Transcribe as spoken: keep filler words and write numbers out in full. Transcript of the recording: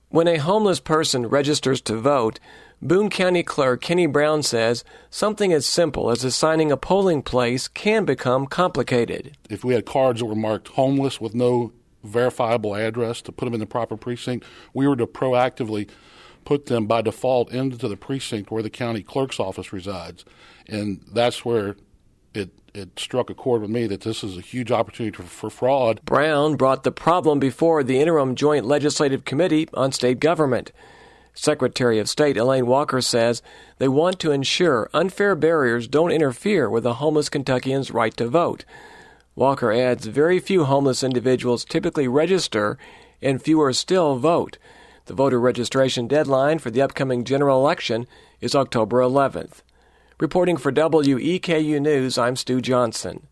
When a homeless person registers to vote, Boone County Clerk Kenny Brown says something as simple as assigning a polling place can become complicated. If we had cards that were marked homeless with no verifiable address to put them in the proper precinct, we were to proactively put them by default into the precinct where the county clerk's office resides. And that's where it it struck a chord with me that this is a huge opportunity for, for fraud. Brown brought the problem before the Interim Joint Legislative Committee on State Government. Secretary of State Elaine Walker says they want to ensure unfair barriers don't interfere with a homeless Kentuckian's right to vote. Walker adds very few homeless individuals typically register and fewer still vote. The voter registration deadline for the upcoming general election is October eleventh. Reporting for W E K U News, I'm Stu Johnson.